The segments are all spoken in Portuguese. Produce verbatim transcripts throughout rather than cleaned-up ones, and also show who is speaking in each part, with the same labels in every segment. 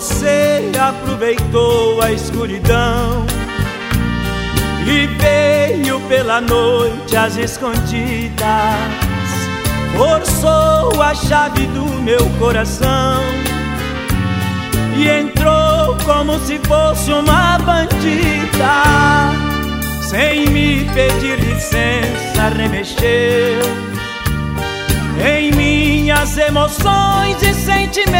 Speaker 1: Você aproveitou a escuridão e veio pela noite às escondidas, forçou a chave do meu coração e entrou como se fosse uma bandida. Sem me pedir licença, remexeu em minhas emoções e sentimentos,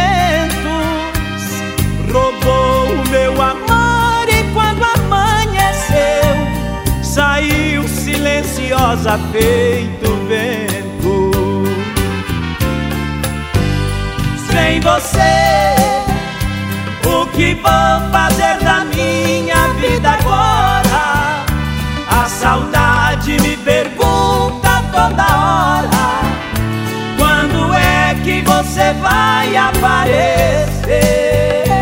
Speaker 1: roubou o meu amor e quando amanheceu, saiu silenciosa feito vento. Sem você, o que vou fazer da minha vida agora? A saudade me pergunta toda hora: quando é que você vai aparecer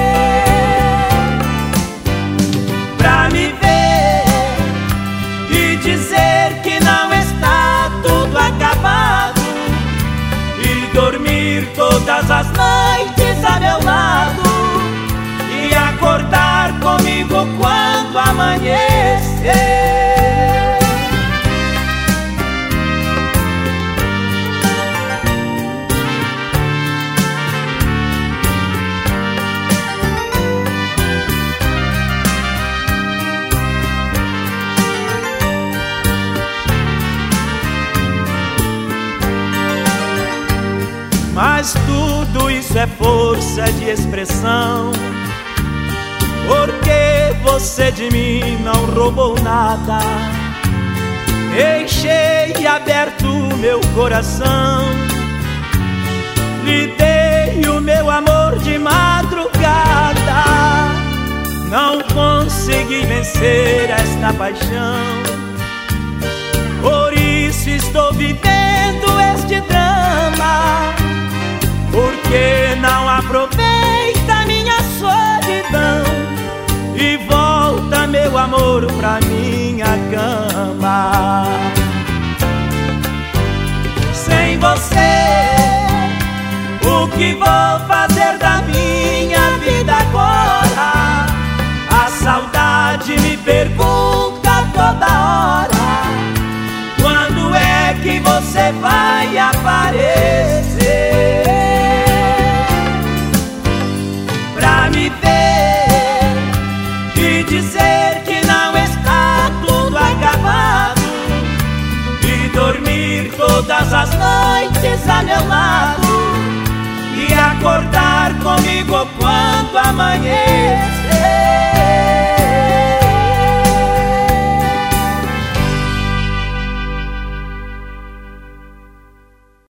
Speaker 1: pra me ver e dizer que não está tudo acabado e dormir todas as noites a meu lado e acordar comigo quando amanhecer? Mas tudo isso é força de expressão, porque você de mim não roubou nada. Deixei aberto o meu coração, lhe dei o meu amor de madrugada. Não consegui vencer esta paixão, por isso estou vivendo este drama. Porque não aproveita minha solidão e volta meu amor pra minha cama. Sem você, o que vou fazer da minha vida agora? A saudade me pergunta toda hora: quando é que você vai aparecer pra me ver e dizer que não está tudo acabado e dormir todas as noites a meu lado e acordar comigo quando amanhecer?